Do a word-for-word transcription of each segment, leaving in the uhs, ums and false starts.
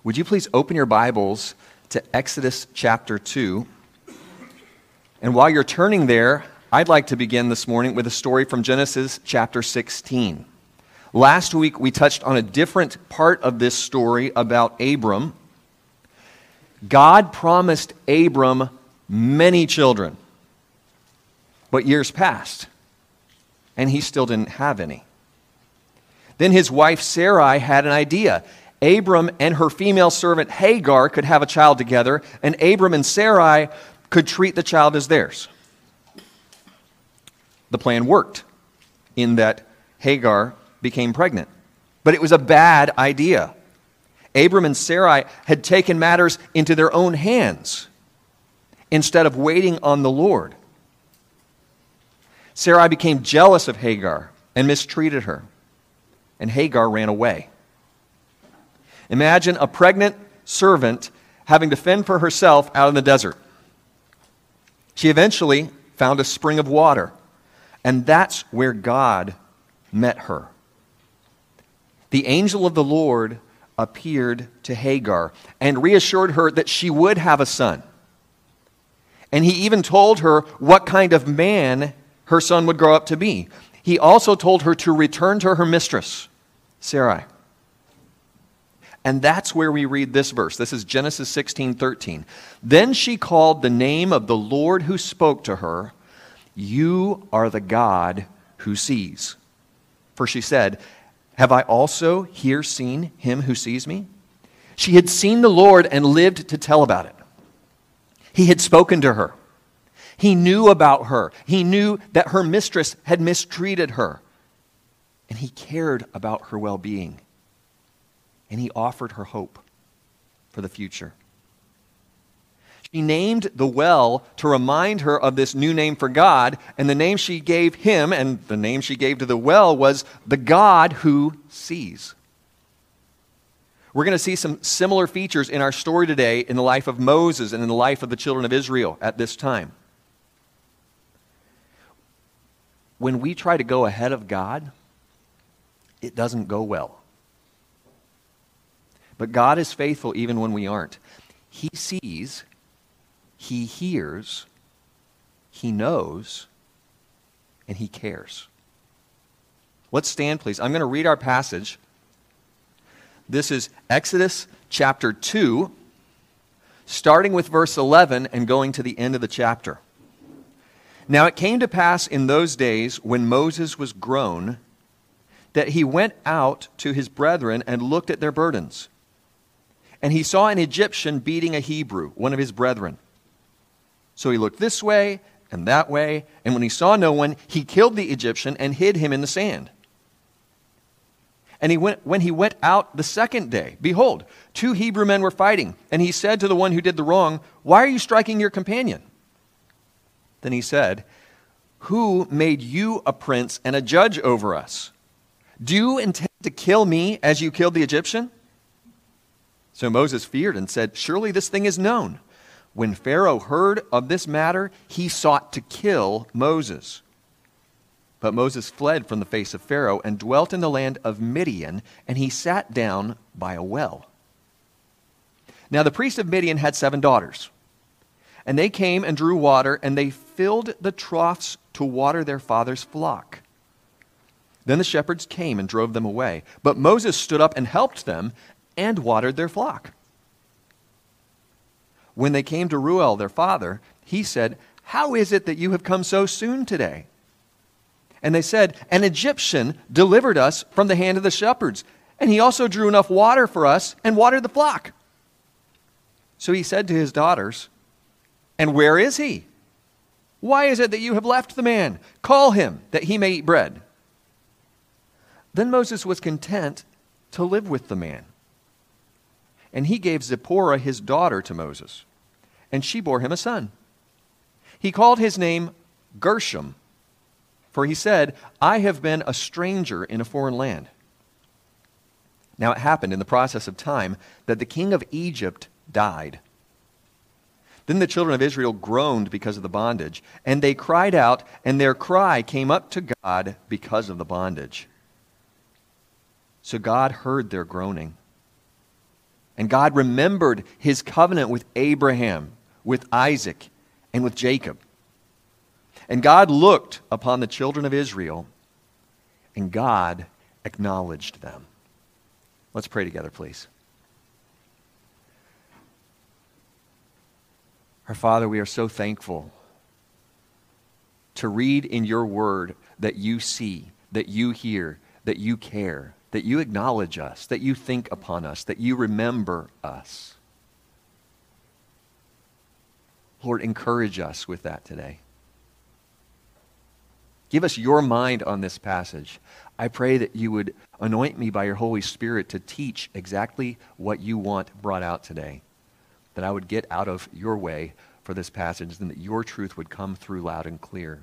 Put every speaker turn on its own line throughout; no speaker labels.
Would you please open your Bibles to Exodus chapter two? And while you're turning there, I'd like to begin this morning with a story from Genesis chapter sixteen. Last week, we touched on a different part of this story about Abram. God promised Abram many children, but years passed, and he still didn't have any. Then his wife Sarai had an idea. Abram and her female servant Hagar could have a child together, and Abram and Sarai could treat the child as theirs. The plan worked in that Hagar became pregnant, but it was a bad idea. Abram and Sarai had taken matters into their own hands instead of waiting on the Lord. Sarai became jealous of Hagar and mistreated her, and Hagar ran away. Imagine a pregnant servant having to fend for herself out in the desert. She eventually found a spring of water, and that's where God met her. The angel of the Lord appeared to Hagar and reassured her that she would have a son. And he even told her what kind of man her son would grow up to be. He also told her to return to her mistress, Sarai. And that's where we read this verse. This is Genesis sixteen thirteen. Then she called the name of the Lord who spoke to her, "You are the God who sees." For she said, "Have I also here seen him who sees me?" She had seen the Lord and lived to tell about it. He had spoken to her. He knew about her. He knew that her mistress had mistreated her. And he cared about her well-being. And he offered her hope for the future. She named the well to remind her of this new name for God, and the name she gave him and the name she gave to the well was the God who sees. We're going to see some similar features in our story today in the life of Moses and in the life of the children of Israel at this time. When we try to go ahead of God, it doesn't go well. But God is faithful even when we aren't. He sees, He hears, He knows, and He cares. Let's stand, please. I'm going to read our passage. This is Exodus chapter two, starting with verse eleven and going to the end of the chapter. Now it came to pass in those days when Moses was grown that he went out to his brethren and looked at their burdens. And he saw an Egyptian beating a Hebrew, one of his brethren. So he looked this way and that way, and when he saw no one, he killed the Egyptian and hid him in the sand. And he went, when he went out the second day, behold, two Hebrew men were fighting. And he said to the one who did the wrong, "Why are you striking your companion?" Then he said, "Who made you a prince and a judge over us? Do you intend to kill me as you killed the Egyptian?" So Moses feared and said, "Surely this thing is known." When Pharaoh heard of this matter, he sought to kill Moses. But Moses fled from the face of Pharaoh and dwelt in the land of Midian, and he sat down by a well. Now the priest of Midian had seven daughters, and they came and drew water, and they filled the troughs to water their father's flock. Then the shepherds came and drove them away. But Moses stood up and helped them and watered their flock. When they came to Reuel, their father, he said, "How is it that you have come so soon today?" And they said, "An Egyptian delivered us from the hand of the shepherds, and he also drew enough water for us and watered the flock." So he said to his daughters, "And where is he? Why is it that you have left the man? Call him, that he may eat bread." Then Moses was content to live with the man. And he gave Zipporah his daughter to Moses, and she bore him a son. He called his name Gershom, for he said, "I have been a stranger in a foreign land." Now it happened in the process of time that the king of Egypt died. Then the children of Israel groaned because of the bondage, and they cried out, and their cry came up to God because of the bondage. So God heard their groaning. And God remembered his covenant with Abraham, with Isaac, and with Jacob. And God looked upon the children of Israel, and God acknowledged them. Let's pray together, please. Our Father, we are so thankful to read in your word that you see, that you hear, that you care, that you acknowledge us, that you think upon us, that you remember us. Lord, encourage us with that today. Give us your mind on this passage. I pray that you would anoint me by your Holy Spirit to teach exactly what you want brought out today, that I would get out of your way for this passage, and that your truth would come through loud and clear.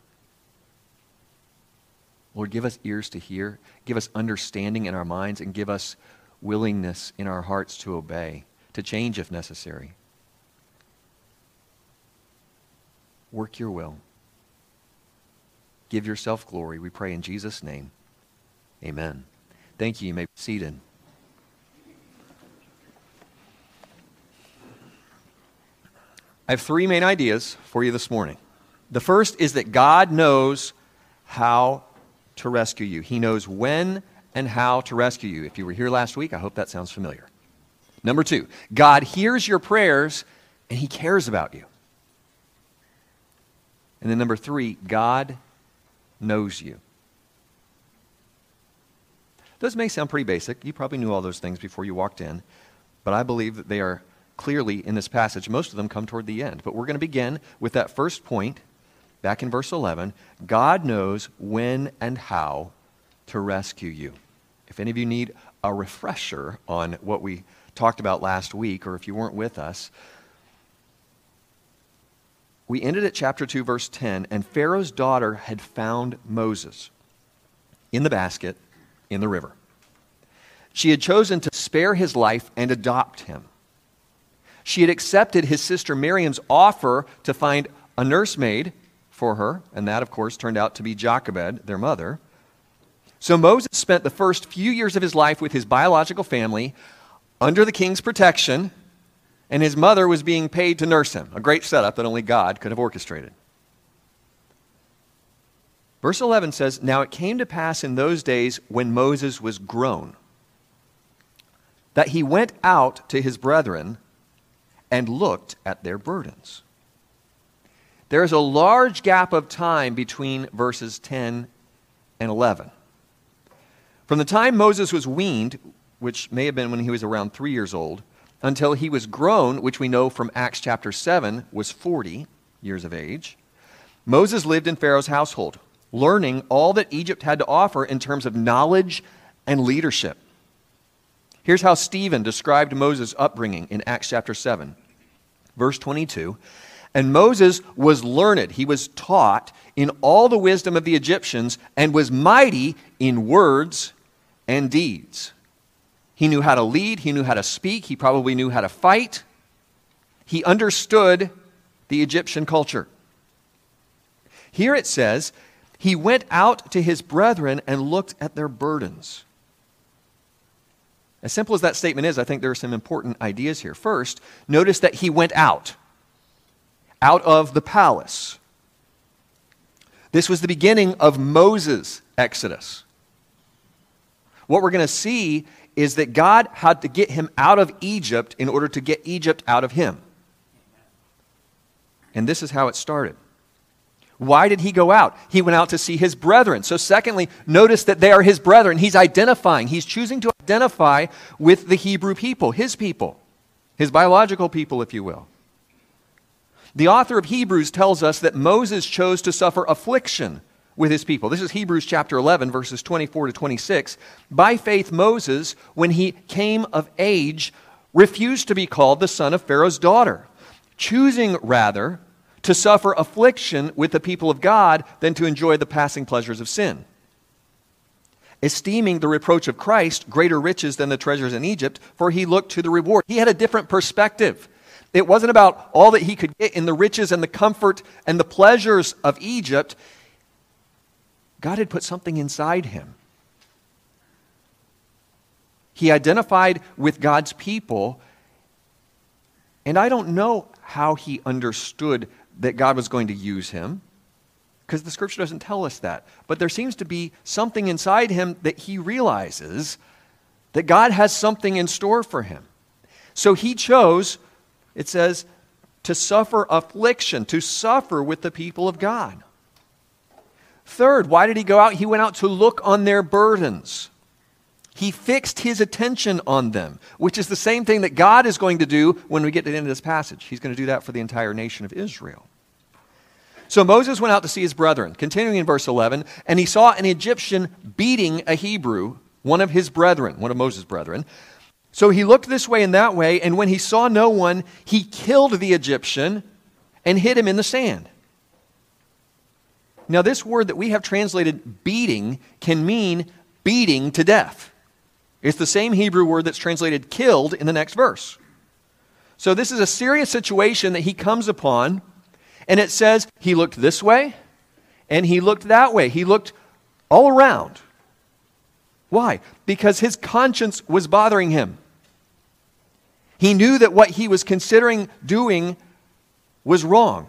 Lord, give us ears to hear, give us understanding in our minds, and give us willingness in our hearts to obey, to change if necessary. Work your will. Give yourself glory, we pray in Jesus' name. Amen. Thank you. You may be seated. I have three main ideas for you this morning. The first is that God knows how to rescue you. He knows when and how to rescue you. If you were here last week, I hope that sounds familiar. Number two, God hears your prayers and he cares about you. And then number three, God knows you. Those may sound pretty basic. You probably knew all those things before you walked in, but I believe that they are clearly in this passage. Most of them come toward the end. But we're going to begin with that first point back in verse eleven. God knows when and how to rescue you. If any of you need a refresher on what we talked about last week, or if you weren't with us, we ended at chapter two, verse ten, and Pharaoh's daughter had found Moses in the basket in the river. She had chosen to spare his life and adopt him. She had accepted his sister Miriam's offer to find a nursemaid for her, and that, of course, turned out to be Jochebed, their mother. So Moses spent the first few years of his life with his biological family under the king's protection, and his mother was being paid to nurse him, a great setup that only God could have orchestrated. Verse eleven says, "Now it came to pass in those days when Moses was grown, that he went out to his brethren and looked at their burdens." There is a large gap of time between verses ten and eleven. From the time Moses was weaned, which may have been when he was around three years old, until he was grown, which we know from Acts chapter seven was forty years of age, Moses lived in Pharaoh's household, learning all that Egypt had to offer in terms of knowledge and leadership. Here's how Stephen described Moses' upbringing in Acts chapter seven. Verse twenty-two, "And Moses was learned," he was taught, "in all the wisdom of the Egyptians, and was mighty in words and deeds." He knew how to lead, he knew how to speak, he probably knew how to fight. He understood the Egyptian culture. Here it says, he went out to his brethren and looked at their burdens. As simple as that statement is, I think there are some important ideas here. First, notice that he went out, out of the palace. This was the beginning of Moses' exodus. What we're going to see is that God had to get him out of Egypt in order to get Egypt out of him. And this is how it started. Why did he go out? He went out to see his brethren. So secondly, notice that they are his brethren. He's identifying. He's choosing to identify with the Hebrew people, his people, his biological people, if you will. The author of Hebrews tells us that Moses chose to suffer affliction with his people. This is Hebrews chapter eleven, verses twenty-four to twenty-six. By faith, Moses, when he came of age, refused to be called the son of Pharaoh's daughter, choosing rather to suffer affliction with the people of God than to enjoy the passing pleasures of sin. Esteeming the reproach of Christ greater riches than the treasures in Egypt, for he looked to the reward. He had a different perspective. It wasn't about all that he could get in the riches and the comfort and the pleasures of Egypt. God had put something inside him. He identified with God's people, And I don't know how he understood that God was going to use him, because the scripture doesn't tell us that. But there seems to be something inside him that he realizes that God has something in store for him. So he chose, it says, to suffer affliction, to suffer with the people of God. Third, why did he go out? He went out to look on their burdens. He fixed his attention on them, which is the same thing that God is going to do when we get to the end of this passage. He's going to do that for the entire nation of Israel. So Moses went out to see his brethren, continuing in verse eleven, and he saw an Egyptian beating a Hebrew, one of his brethren, one of Moses' brethren. So he looked this way and that way, and when he saw no one, he killed the Egyptian and hid him in the sand. Now this word that we have translated beating can mean beating to death. It's the same Hebrew word that's translated killed in the next verse. So this is a serious situation that he comes upon, and it says he looked this way and he looked that way. He looked all around. Why? Because his conscience was bothering him. He knew that what he was considering doing was wrong.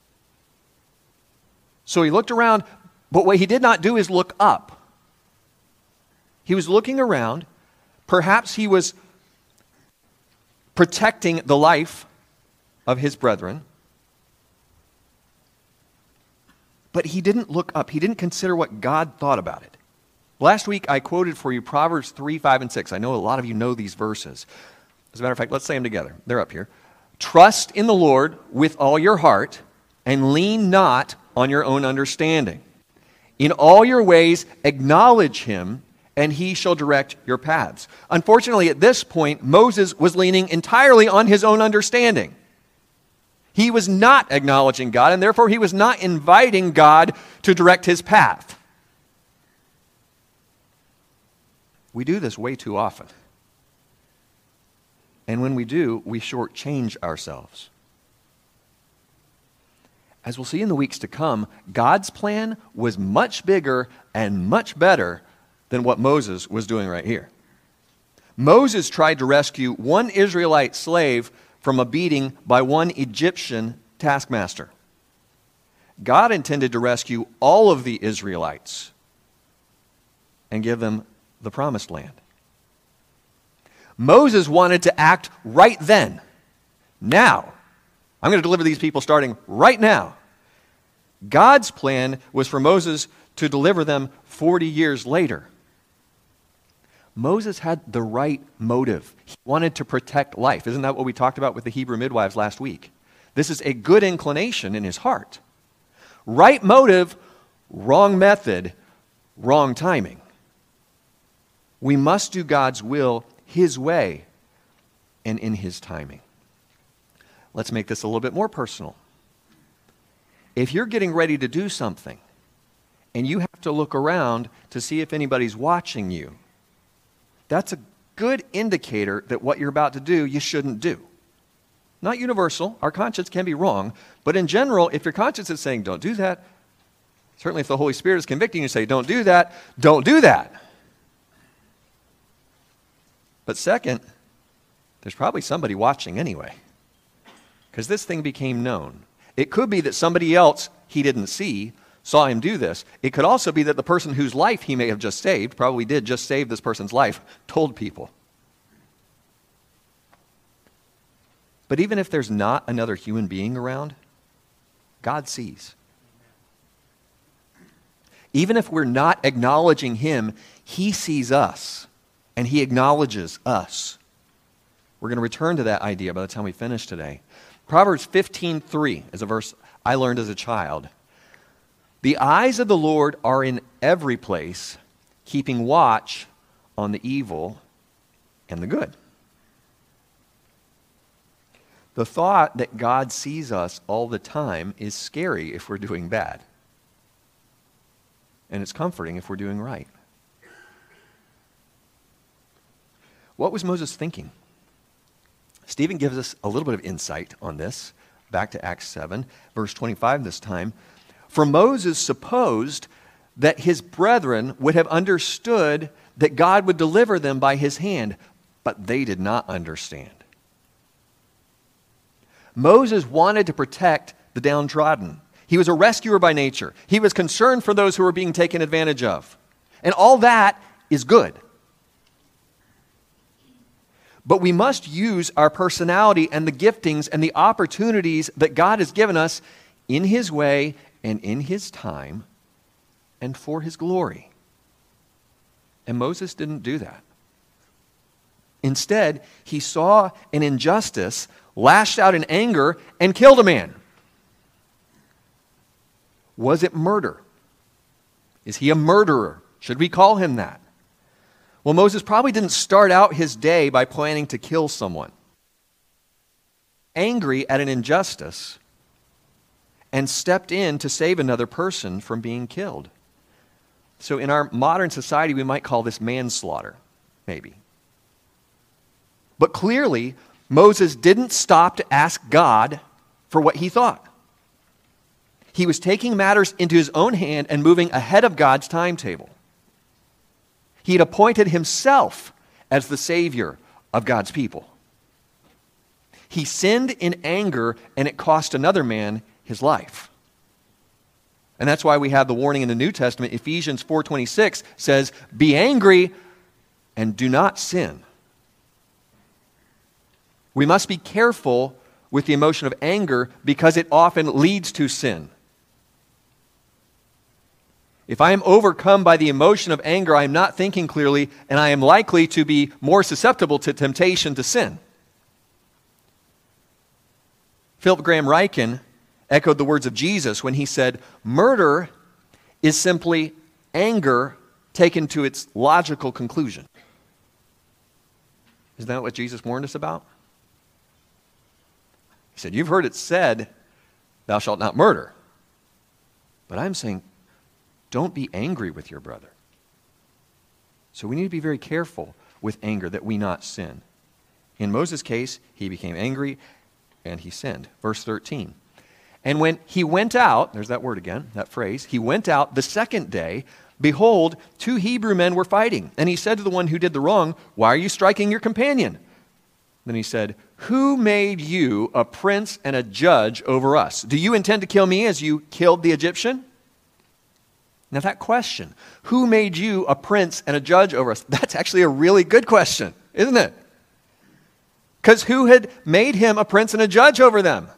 So he looked around, but what he did not do is look up. He was looking around. Perhaps he was protecting the life of his brethren. But he didn't look up. He didn't consider what God thought about it. Last week I quoted for you Proverbs three, five, and six. I know a lot of you know these verses. As a matter of fact, let's say them together. They're up here. Trust in the Lord with all your heart and lean not on your own understanding. In all your ways acknowledge him, and he shall direct your paths. Unfortunately, at this point, Moses was leaning entirely on his own understanding. He was not acknowledging God, and therefore he was not inviting God to direct his path. We do this way too often. And when we do, we shortchange ourselves. As we'll see in the weeks to come, God's plan was much bigger and much better than what Moses was doing right here. Moses tried to rescue one Israelite slave from a beating by one Egyptian taskmaster. God intended to rescue all of the Israelites and give them the promised land. Moses wanted to act right then. Now. I'm going to deliver these people starting right now. God's plan was for Moses to deliver them forty years later. Moses had the right motive. He wanted to protect life. Isn't that what we talked about with the Hebrew midwives last week? This is a good inclination in his heart. Right motive, wrong method, wrong timing. We must do God's will his way and in his timing. Let's make this a little bit more personal. If you're getting ready to do something and you have to look around to see if anybody's watching you, that's a good indicator that what you're about to do, you shouldn't do. Not universal. Our conscience can be wrong. But in general, if your conscience is saying, don't do that, certainly if the Holy Spirit is convicting you, say, don't do that, don't do that. But second, there's probably somebody watching anyway, because this thing became known. It could be that somebody else he didn't see saw him do this. It could also be that the person whose life he may have just saved, probably did just save this person's life, told people. But even if there's not another human being around, God sees. Even if we're not acknowledging him, he sees us, and he acknowledges us. We're going to return to that idea by the time we finish today. Proverbs fifteen three is a verse I learned as a child. The eyes of the Lord are in every place, keeping watch on the evil and the good. The thought that God sees us all the time is scary if we're doing bad. And it's comforting if we're doing right. What was Moses thinking? Stephen gives us a little bit of insight on this. Back to Acts seven, verse twenty-five this time. For Moses supposed that his brethren would have understood that God would deliver them by his hand, but they did not understand. Moses wanted to protect the downtrodden. He was a rescuer by nature. He was concerned for those who were being taken advantage of. And all that is good. But we must use our personality and the giftings and the opportunities that God has given us in His way and in His time and for His glory. And Moses didn't do that. Instead, he saw an injustice, lashed out in anger, and killed a man. Was it murder? Is he a murderer? Should we call him that? Well, Moses probably didn't start out his day by planning to kill someone. Angry at an injustice and stepped in to save another person from being killed. So in our modern society, we might call this manslaughter, maybe. But clearly, Moses didn't stop to ask God for what he thought. He was taking matters into his own hand and moving ahead of God's timetable. He had appointed himself as the Savior of God's people. He sinned in anger, and it cost another man his life. And that's why we have the warning in the New Testament. Ephesians four twenty-six says, "Be angry and do not sin." We must be careful with the emotion of anger because it often leads to sin. If I am overcome by the emotion of anger, I am not thinking clearly, and I am likely to be more susceptible to temptation to sin. Philip Graham Ryken echoed the words of Jesus when he said, "Murder is simply anger taken to its logical conclusion." Isn't that what Jesus warned us about? He said, "You've heard it said, 'Thou shalt not murder.' But I'm saying, don't be angry with your brother." So we need to be very careful with anger that we not sin. In Moses' case, he became angry and he sinned. Verse thirteen. "And when he went out," there's that word again, that phrase, "he went out the second day, behold, two Hebrew men were fighting. And he said to the one who did the wrong, 'Why are you striking your companion?' Then he said, 'Who made you a prince and a judge over us? Do you intend to kill me as you killed the Egyptian?'" Now that question, who made you a prince and a judge over us? That's actually a really good question, isn't it? Because who had made him a prince and a judge over them?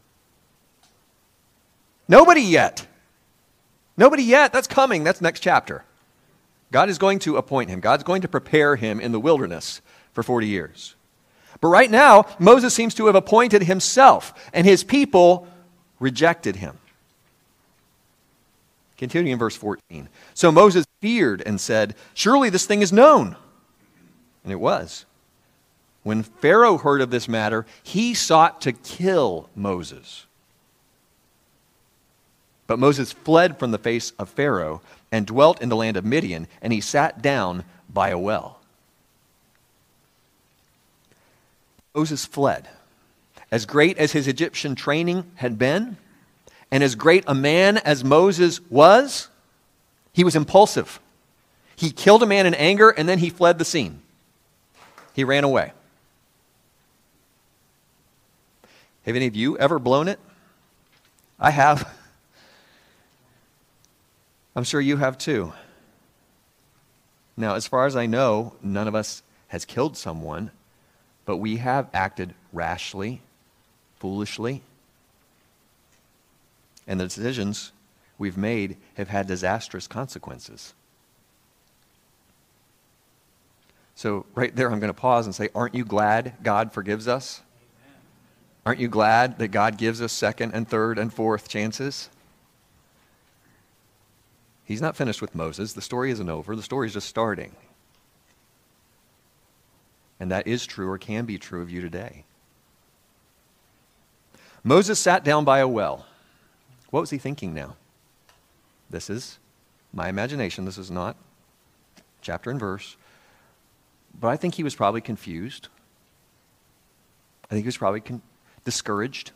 Nobody yet. Nobody yet. That's coming. That's next chapter. God is going to appoint him. God's going to prepare him in the wilderness for forty years. But right now, Moses seems to have appointed himself, and his people rejected him. Continuing in verse fourteen. "So Moses feared and said, 'Surely this thing is known.' And it was. When Pharaoh heard of this matter, he sought to kill Moses. But Moses fled from the face of Pharaoh and dwelt in the land of Midian, and he sat down by a well." Moses fled. As great as his Egyptian training had been, and as great a man as Moses was, he was impulsive. He killed a man in anger, and then he fled the scene. He ran away. Have any of you ever blown it? I have. I'm sure you have too. Now, as far as I know, none of us has killed someone, but we have acted rashly, foolishly, and the decisions we've made have had disastrous consequences. So right there, I'm going to pause and say, aren't you glad God forgives us? Amen. Aren't you glad that God gives us second and third and fourth chances? He's not finished with Moses. The story isn't over. The story is just starting. And that is true or can be true of you today. Moses sat down by a well. What was he thinking now? This is my imagination. This is not chapter and verse. But I think he was probably confused. I think he was probably con- discouraged.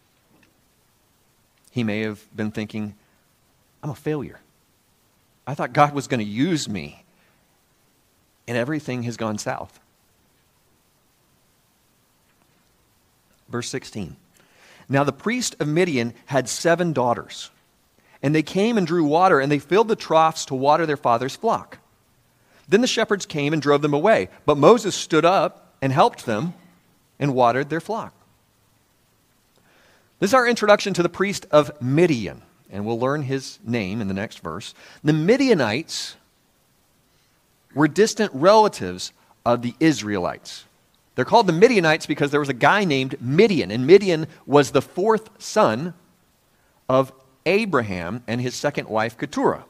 He may have been thinking, I'm a failure. I thought God was going to use me, and everything has gone south. Verse sixteen. Now the priest of Midian had seven daughters, and they came and drew water, and they filled the troughs to water their father's flock. Then the shepherds came and drove them away, but Moses stood up and helped them and watered their flock. This is our introduction to the priest of Midian, and we'll learn his name in the next verse. The Midianites were distant relatives of the Israelites. They're called the Midianites because there was a guy named Midian, and Midian was the fourth son of Abraham and his second wife, Keturah.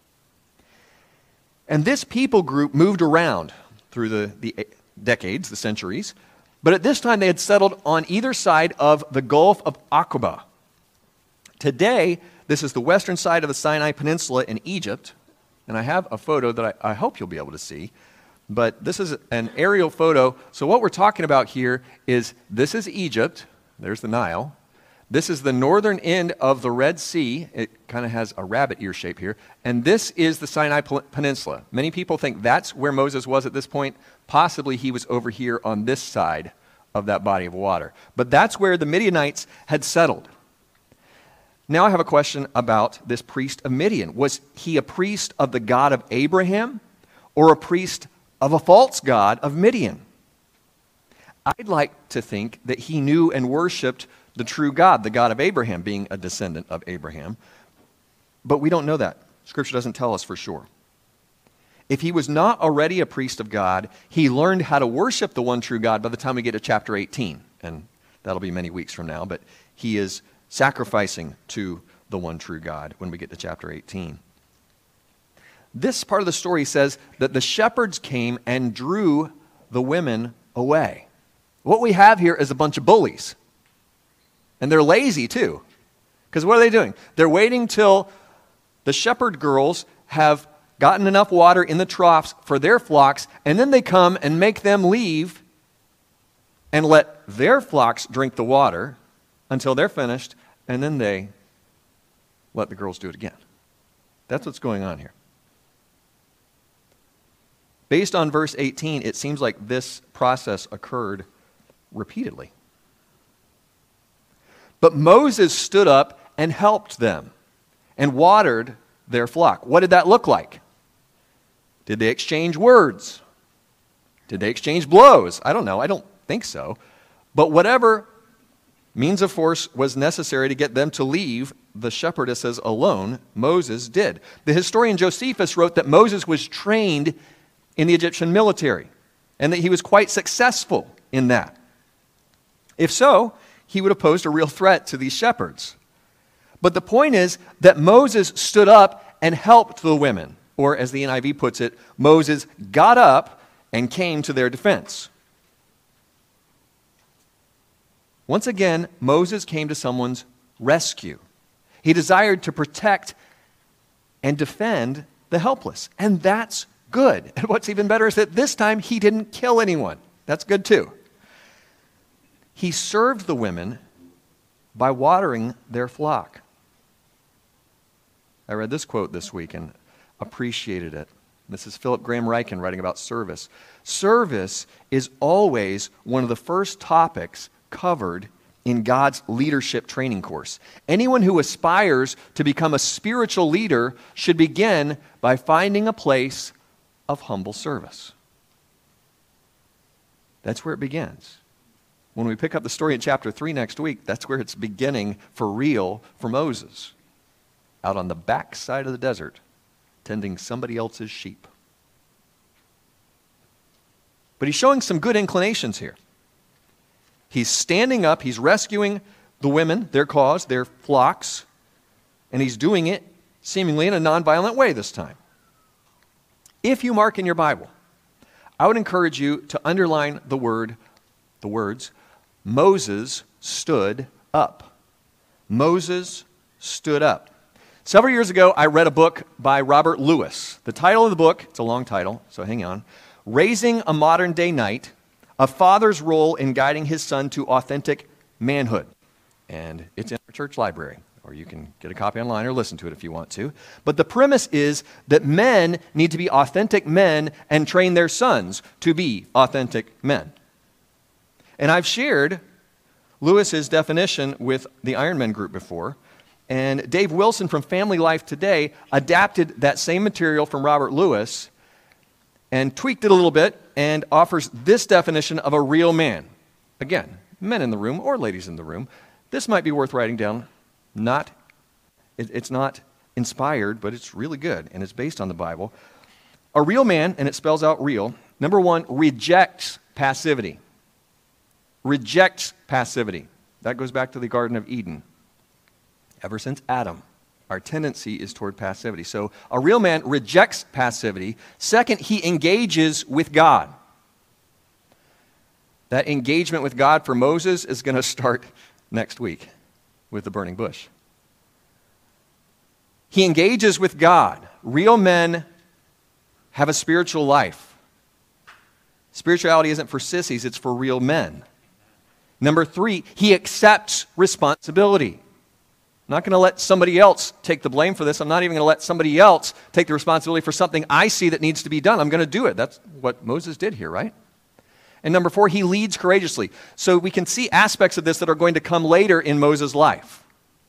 And this people group moved around through the, the decades, the centuries, but at this time they had settled on either side of the Gulf of Aqaba. Today, this is the western side of the Sinai Peninsula in Egypt, and I have a photo that I, I hope you'll be able to see. But this is an aerial photo. So what we're talking about here is this is Egypt. There's the Nile. This is the northern end of the Red Sea. It kind of has a rabbit ear shape here. And this is the Sinai Peninsula. Many people think that's where Moses was at this point. Possibly he was over here on this side of that body of water. But that's where the Midianites had settled. Now I have a question about this priest of Midian. Was he a priest of the God of Abraham or a priest of a false god of Midian? I'd like to think that he knew and worshipped the true God, the God of Abraham, being a descendant of Abraham. But we don't know that. Scripture doesn't tell us for sure. If he was not already a priest of God, he learned how to worship the one true God by the time we get to chapter eighteen. And that'll be many weeks from now, but he is sacrificing to the one true God when we get to chapter eighteen. This part of the story says that the shepherds came and drew the women away. What we have here is a bunch of bullies. And they're lazy too. Because what are they doing? They're waiting till the shepherd girls have gotten enough water in the troughs for their flocks, and then they come and make them leave and let their flocks drink the water until they're finished, and then they let the girls do it again. That's what's going on here. Based on verse eighteen, it seems like this process occurred repeatedly. But Moses stood up and helped them and watered their flock. What did that look like? Did they exchange words? Did they exchange blows? I don't know. I don't think so. But whatever means of force was necessary to get them to leave the shepherdesses alone, Moses did. The historian Josephus wrote that Moses was trained in the Egyptian military and that he was quite successful in that. If so, he would have posed a real threat to these shepherds. But the point is that Moses stood up and helped the women, or as the N I V puts it, Moses got up and came to their defense. Once again, Moses came to someone's rescue. He desired to protect and defend the helpless, and that's good. And what's even better is that this time he didn't kill anyone. That's good too. He served the women by watering their flock. I read this quote this week and appreciated it. This is Philip Graham Ryken writing about service. Service is always one of the first topics covered in God's leadership training course. Anyone who aspires to become a spiritual leader should begin by finding a place of humble service. That's where it begins. When we pick up the story in chapter three next week, that's where it's beginning for real for Moses, out on the backside of the desert, tending somebody else's sheep. But he's showing some good inclinations here. He's standing up, he's rescuing the women, their cause, their flocks, and he's doing it seemingly in a nonviolent way this time. If you mark in your Bible, I would encourage you to underline the word, the words, Moses stood up. Moses stood up. Several years ago, I read a book by Robert Lewis. The title of the book, it's a long title, so hang on, Raising a Modern Day Knight, A Father's Role in Guiding His Son to Authentic Manhood. And it's in our church library, or you can get a copy online or listen to it if you want to. But the premise is that men need to be authentic men and train their sons to be authentic men. And I've shared Lewis's definition with the Ironman group before, and Dave Wilson from Family Life Today adapted that same material from Robert Lewis and tweaked it a little bit and offers this definition of a real man. Again, men in the room or ladies in the room, this might be worth writing down. Not, it, it's not inspired, but it's really good, and it's based on the Bible. A real man, and it spells out real, number one, rejects passivity. Rejects passivity. That goes back to the Garden of Eden. Ever since Adam, our tendency is toward passivity. So a real man rejects passivity. Second, he engages with God. That engagement with God for Moses is going to start next week with the burning bush. He engages with God. Real men have a spiritual life. Spirituality isn't for sissies, it's for real men. Number three, he accepts responsibility. I'm not going to let somebody else take the blame for this. I'm not even going to let somebody else take the responsibility for something I see that needs to be done. I'm going to do it. That's what Moses did here, right? And number four, he leads courageously. So we can see aspects of this that are going to come later in Moses' life.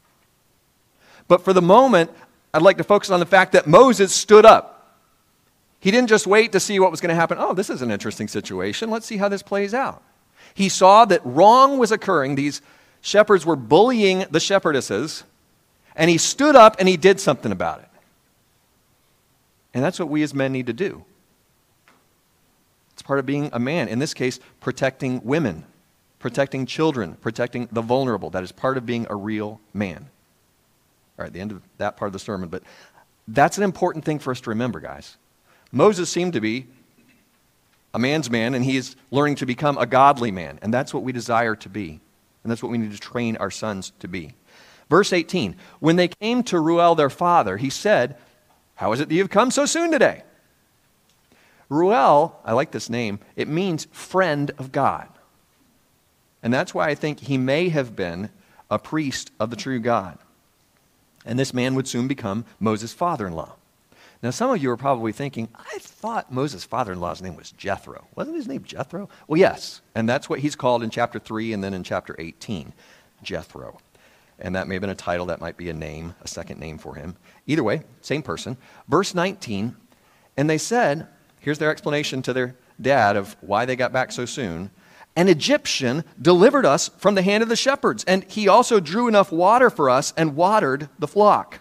But for the moment, I'd like to focus on the fact that Moses stood up. He didn't just wait to see what was going to happen. Oh, this is an interesting situation. Let's see how this plays out. He saw that wrong was occurring. These shepherds were bullying the shepherdesses, and he stood up and he did something about it. And that's what we as men need to do. It's part of being a man. In this case, protecting women, protecting children, protecting the vulnerable. That is part of being a real man. All right, the end of that part of the sermon. But that's an important thing for us to remember, guys. Moses seemed to be a man's man, and he is learning to become a godly man. And that's what we desire to be. And that's what we need to train our sons to be. Verse eighteen, when they came to Reuel their father, he said, "How is it that you have come so soon today?" Reuel, I like this name, it means friend of God. And that's why I think he may have been a priest of the true God. And this man would soon become Moses' father-in-law. Now, some of you are probably thinking, I thought Moses' father-in-law's name was Jethro. Wasn't his name Jethro? Well, yes, and that's what he's called in chapter three and then in chapter eighteen, Jethro. And that may have been a title, that might be a name, a second name for him. Either way, same person. Verse nineteen, and they said, here's their explanation to their dad of why they got back so soon. An Egyptian delivered us from the hand of the shepherds, and he also drew enough water for us and watered the flock.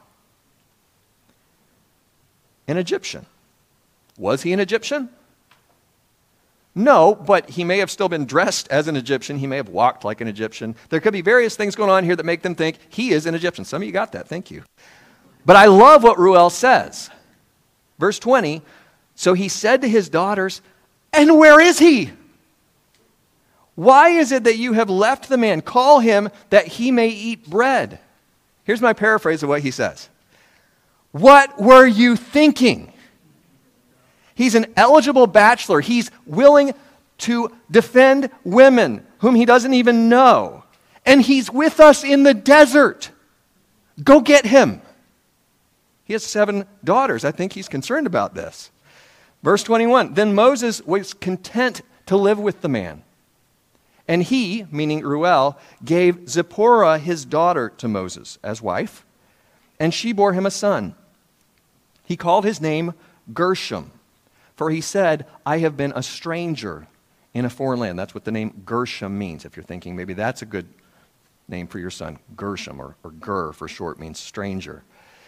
An Egyptian. Was he an Egyptian? No, but he may have still been dressed as an Egyptian. He may have walked like an Egyptian. There could be various things going on here that make them think he is an Egyptian. Some of you got that. Thank you. But I love what Reuel says. Verse twenty, so he said to his daughters, and where is he? Why is it that you have left the man? Call him that he may eat bread. Here's my paraphrase of what he says. What were you thinking? He's an eligible bachelor. He's willing to defend women whom he doesn't even know. And he's with us in the desert. Go get him. He has seven daughters. I think he's concerned about this. Verse twenty-one, then Moses was content to live with the man. And he, meaning Reuel, gave Zipporah his daughter to Moses as wife, and she bore him a son. He called his name Gershom, for he said, I have been a stranger in a foreign land. That's what the name Gershom means. If you're thinking maybe that's a good name for your son, Gershom, or, or Ger for short, means stranger.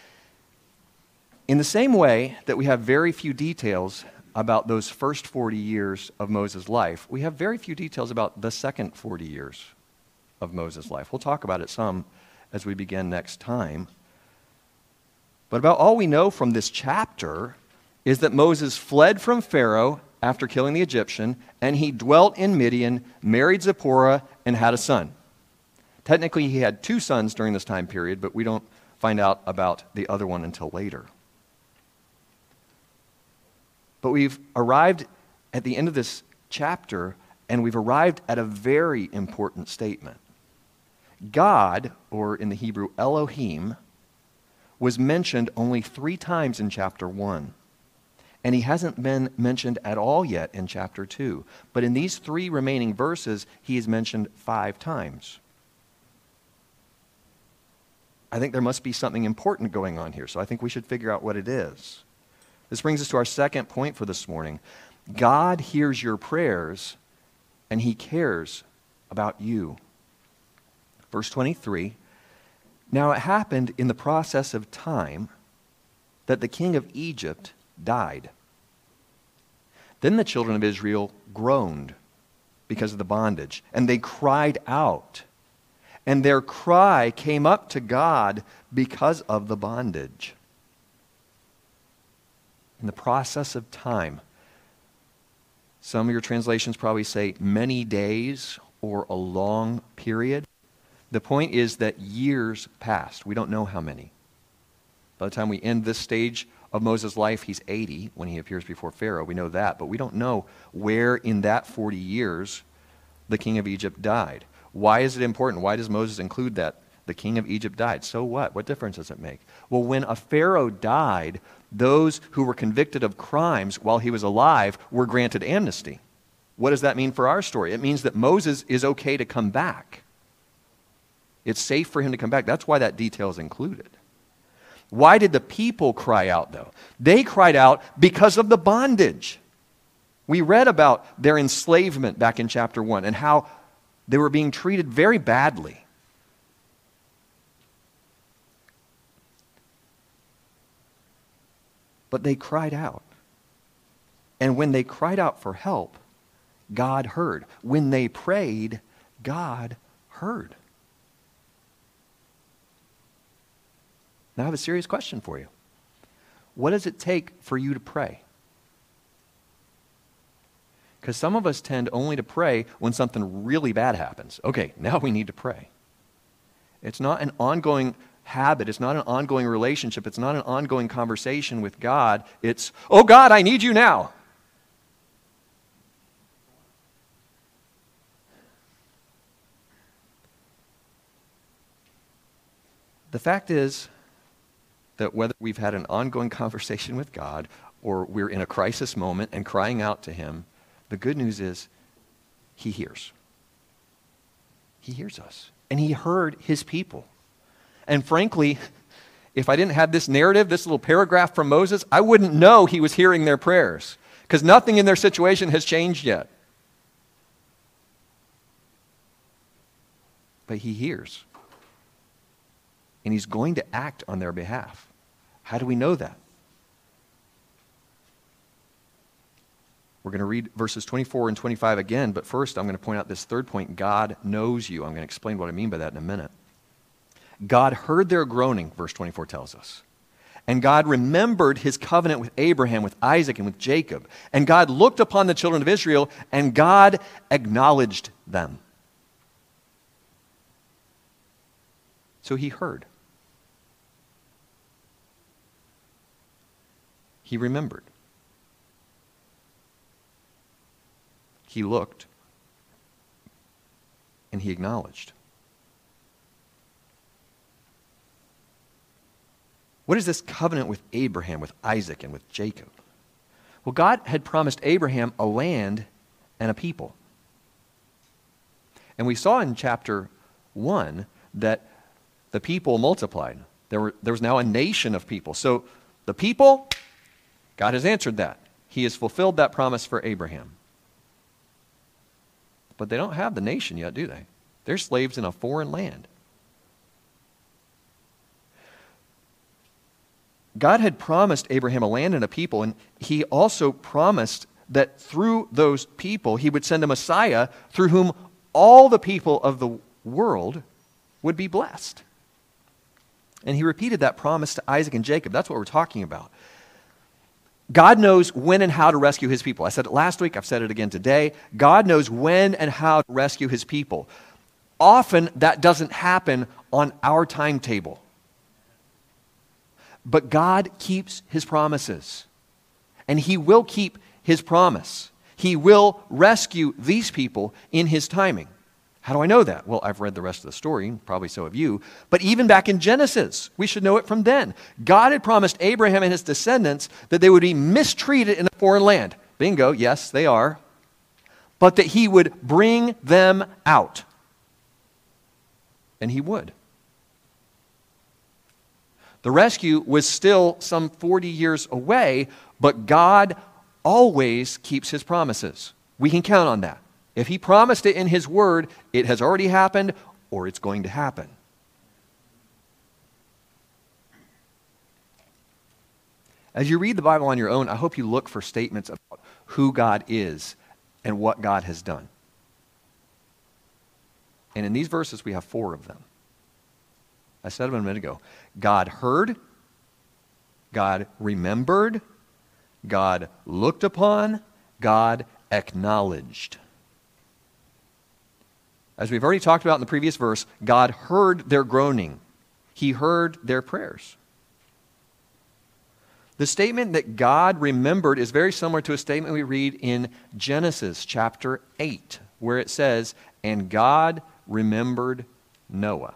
In the same way that we have very few details about those first forty years of Moses' life, we have very few details about the second forty years of Moses' life. We'll talk about it some as we begin next time. But about all we know from this chapter is that Moses fled from Pharaoh after killing the Egyptian, and he dwelt in Midian, married Zipporah, and had a son. Technically, he had two sons during this time period, but we don't find out about the other one until later. But we've arrived at the end of this chapter, and we've arrived at a very important statement. God, or in the Hebrew, Elohim, was mentioned only three times in chapter one. And he hasn't been mentioned at all yet in chapter two. But in these three remaining verses, he is mentioned five times. I think there must be something important going on here, so I think we should figure out what it is. This brings us to our second point for this morning. God hears your prayers, and he cares about you. Verse twenty-three, now it happened in the process of time that the king of Egypt died. Then the children of Israel groaned because of the bondage, and they cried out. And their cry came up to God because of the bondage. In the process of time, some of your translations probably say many days or a long period. The point is that years passed. We don't know how many. By the time we end this stage of Moses' life, he's eighty when he appears before Pharaoh. We know that, but we don't know where in that forty years the king of Egypt died. Why is it important? Why does Moses include that? The king of Egypt died. So what? What difference does it make? Well, when a Pharaoh died, those who were convicted of crimes while he was alive were granted amnesty. What does that mean for our story? It means that Moses is okay to come back. It's safe for him to come back. That's why that detail is included. Why did the people cry out, though? They cried out because of the bondage. We read about their enslavement back in chapter one and how they were being treated very badly. But they cried out. And when they cried out for help, God heard. When they prayed, God heard. Now I have a serious question for you. What does it take for you to pray? Because some of us tend only to pray when something really bad happens. Okay, now we need to pray. It's not an ongoing habit. It's not an ongoing relationship. It's not an ongoing conversation with God. It's, oh God, I need you now. The fact is that whether we've had an ongoing conversation with God or we're in a crisis moment and crying out to him, the good news is he hears. He hears us. And he heard his people. And frankly, if I didn't have this narrative, this little paragraph from Moses, I wouldn't know he was hearing their prayers because nothing in their situation has changed yet. But he hears. And he's going to act on their behalf. How do we know that? We're going to read verses twenty-four and twenty-five again, but first I'm going to point out this third point. God knows you. I'm going to explain what I mean by that in a minute. God heard their groaning, verse twenty-four tells us. And God remembered his covenant with Abraham, with Isaac, and with Jacob. And God looked upon the children of Israel, and God acknowledged them. So he heard. He remembered. He looked. And he acknowledged. What is this covenant with Abraham, with Isaac, and with Jacob? Well, God had promised Abraham a land and a people. And we saw in chapter one that the people multiplied. There were, there was now a nation of people. So the people, God has answered that. He has fulfilled that promise for Abraham. But they don't have the nation yet, do they? They're slaves in a foreign land. God had promised Abraham a land and a people, and he also promised that through those people he would send a Messiah through whom all the people of the world would be blessed. And he repeated that promise to Isaac and Jacob. That's what we're talking about. God knows when and how to rescue his people. I said it last week, I've said it again today. God knows when and how to rescue his people. Often that doesn't happen on our timetable. But God keeps his promises. And he will keep his promise. He will rescue these people in his timing. How do I know that? Well, I've read the rest of the story, probably so have you. But even back in Genesis, we should know it from then. God had promised Abraham and his descendants that they would be mistreated in a foreign land. Bingo, yes, they are. But that he would bring them out. And he would. The rescue was still some forty years away, but God always keeps his promises. We can count on that. If he promised it in his word, it has already happened or it's going to happen. As you read the Bible on your own, I hope you look for statements about who God is and what God has done. And in these verses, we have four of them. I said them a minute ago. God heard, God remembered, God looked upon, God acknowledged. As we've already talked about in the previous verse, God heard their groaning. He heard their prayers. The statement that God remembered is very similar to a statement we read in Genesis chapter eight, where it says, "And God remembered Noah."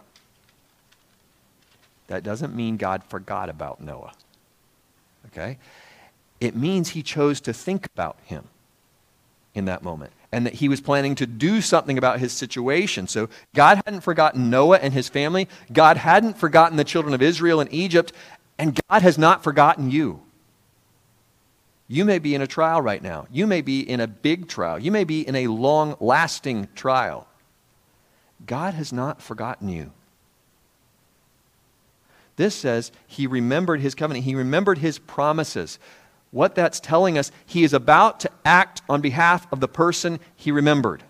That doesn't mean God forgot about Noah. Okay? It means he chose to think about him in that moment, and that he was planning to do something about his situation. So God hadn't forgotten Noah and his family. God hadn't forgotten the children of Israel in Egypt, and God has not forgotten you. You may be in a trial right now. You may be in a big trial. You may be in a long-lasting trial. God has not forgotten you. This says he remembered his covenant. He remembered his promises. What that's telling us, he is about to act on behalf of the person he remembered.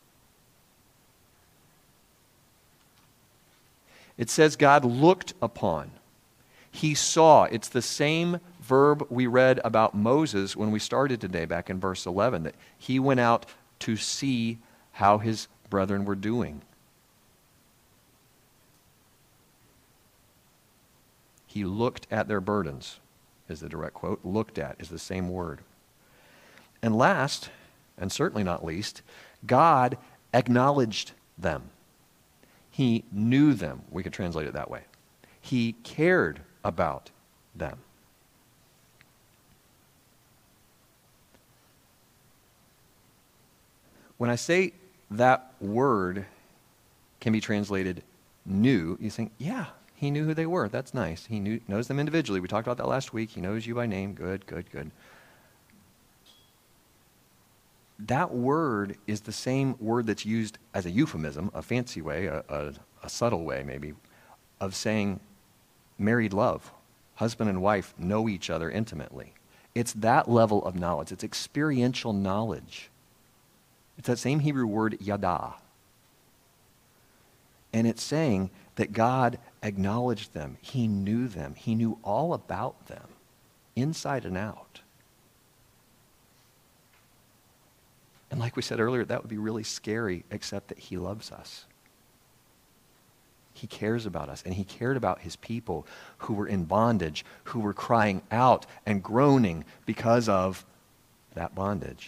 It says God looked upon. He saw. It's the same verb we read about Moses when we started today, back in verse eleven, that he went out to see how his brethren were doing. He looked at their burdens, is the direct quote. Looked at is the same word. And last, and certainly not least, God acknowledged them. He knew them. We could translate it that way. He cared about them. When I say that word can be translated knew, you think, yeah, he knew who they were. That's nice. He knew, knows them individually. We talked about that last week. He knows you by name. Good, good, good. That word is the same word that's used as a euphemism, a fancy way, a, a, a subtle way maybe, of saying married love. Husband and wife know each other intimately. It's that level of knowledge. It's experiential knowledge. It's that same Hebrew word yada. And it's saying that God acknowledged them. He knew them. He knew all about them, inside and out. And like we said earlier, that would be really scary, except that he loves us. He cares about us, and he cared about his people who were in bondage, who were crying out and groaning because of that bondage.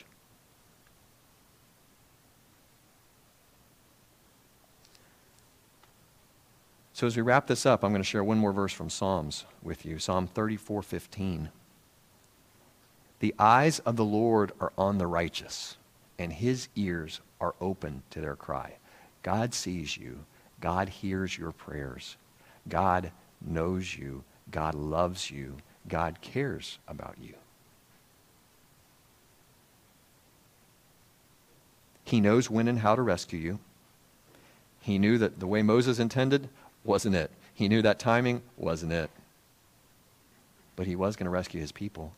So as we wrap this up, I'm going to share one more verse from Psalms with you, Psalm thirty-four fifteen. The eyes of the Lord are on the righteous, and his ears are open to their cry. God sees you. God hears your prayers. God knows you. God loves you. God cares about you. He knows when and how to rescue you. He knew that the way Moses intended wasn't it. He knew that timing wasn't it. But he was going to rescue his people.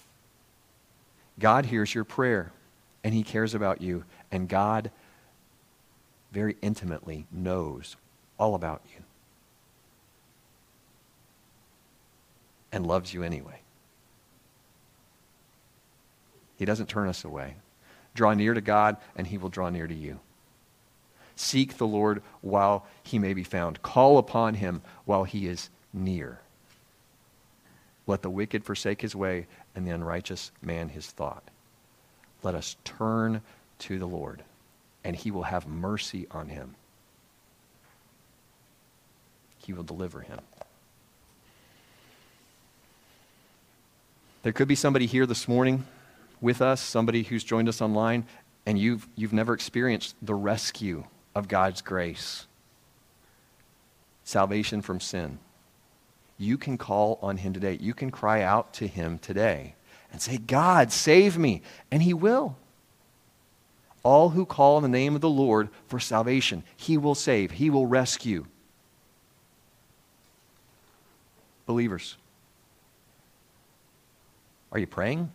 God hears your prayer, and he cares about you. And God very intimately knows all about you and loves you anyway. He doesn't turn us away. Draw near to God, and he will draw near to you. Seek the Lord while he may be found. Call upon him while he is near. Let the wicked forsake his way, and the unrighteous man his thought. Let us turn to the Lord, and he will have mercy on him. He will deliver him. There could be somebody here this morning with us, somebody who's joined us online, and you've, you've never experienced the rescue of God's grace, salvation from sin. You can call on him today. You can cry out to him today and say, God, save me. And he will. All who call on the name of the Lord for salvation, he will save. He will rescue. Believers, are you praying?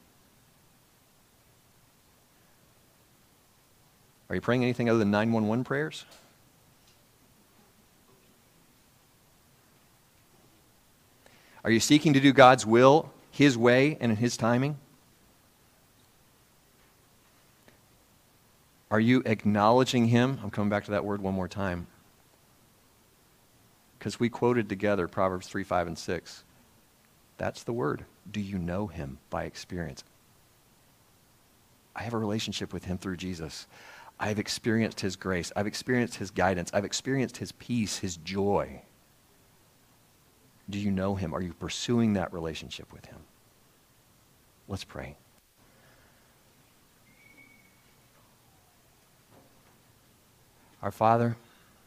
Are you praying anything other than nine one one prayers? Are you seeking to do God's will, his way, and in his timing? Are you acknowledging him? I'm coming back to that word one more time. Because we quoted together Proverbs three, five, and six. That's the word. Do you know him by experience? I have a relationship with him through Jesus. I've experienced his grace. I've experienced his guidance. I've experienced his peace, his joy. Do you know him? Are you pursuing that relationship with him? Let's pray. Our Father,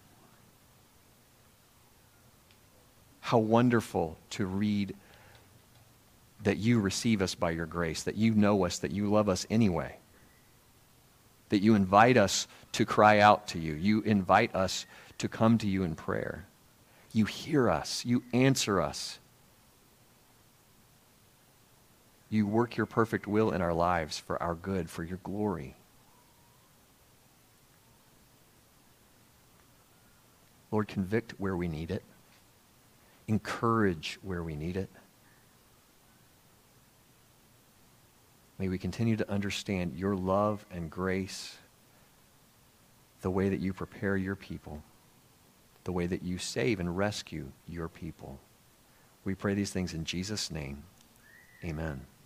how wonderful to read that you receive us by your grace, that you know us, that you love us anyway, that you invite us to cry out to you. You invite us to come to you in prayer. You hear us. You answer us. You work your perfect will in our lives for our good, for your glory. Lord, convict where we need it. Encourage where we need it. May we continue to understand your love and grace, the way that you prepare your people, the way that you save and rescue your people. We pray these things in Jesus' name. Amen.